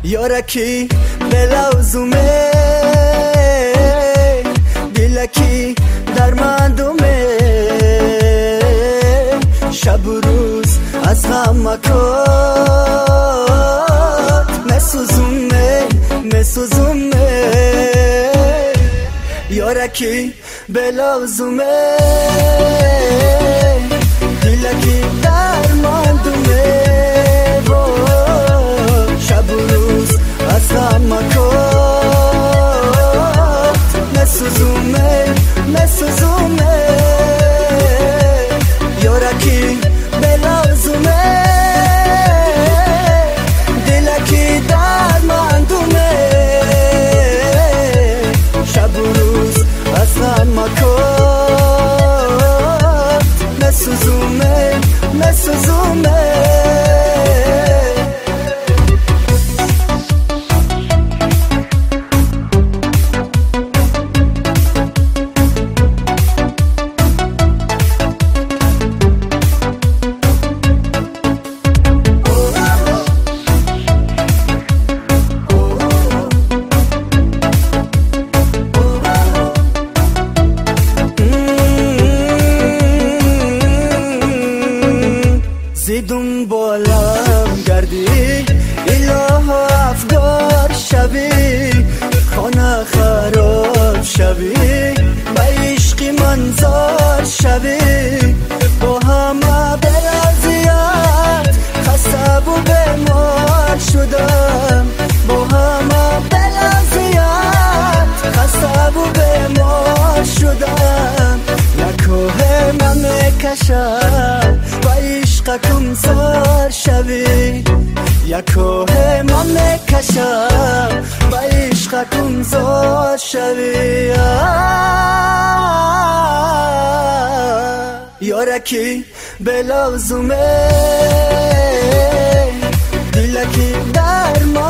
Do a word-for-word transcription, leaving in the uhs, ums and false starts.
یارکی بلوزومه دلکی درماندومه شب و روز از غمکات مسوزومه مسوزومه یارکی بلوزومه دلکی درماندومه شب و روز از غمکات مسوزومه مسوزومه یارکی بلوزومه دلکی درماندومه شب و روز از غمکات مسوزومه مسوزومه زیدون بالم گردی اله افگار شوی خانه خراب شوی با عشقی منظار شوی با همه بلازیت خسته و بیمار شدم با همه بلازیت خسته و بیمار شدم نکوه من میکشم با عشقکم زار شوی یکوه من میکشم با عشقکم زار شوی یارکی بلوزومه دلکی درمان